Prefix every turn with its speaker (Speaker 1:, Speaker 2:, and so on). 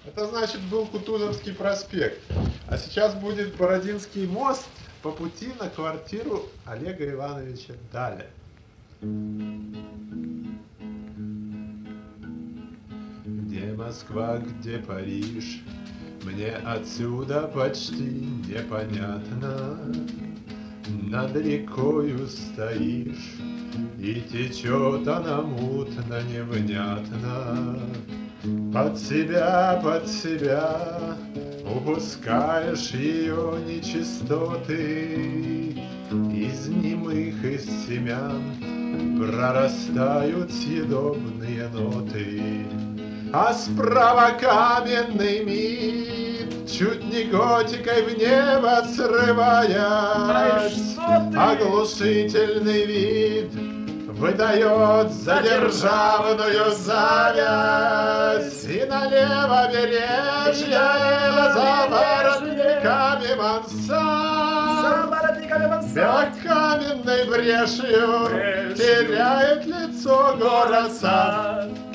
Speaker 1: Это значит был Кутузовский проспект. А сейчас будет Бородинский мост по пути на квартиру Олега Ивановича Даля. Где Москва, где Париж, мне отсюда почти непонятно. Над рекою стоишь, и течет она мутно, невнятно. Под себя упускаешь ее нечистоты. Из немых, из семян прорастают съедобные ноты. А справа каменный мид, чуть не готикой в небо срываясь, оглушительный вид выдает задержавную завязь. И налево бережье за воротниками мансард, каменной брешью теряет лицо город сад.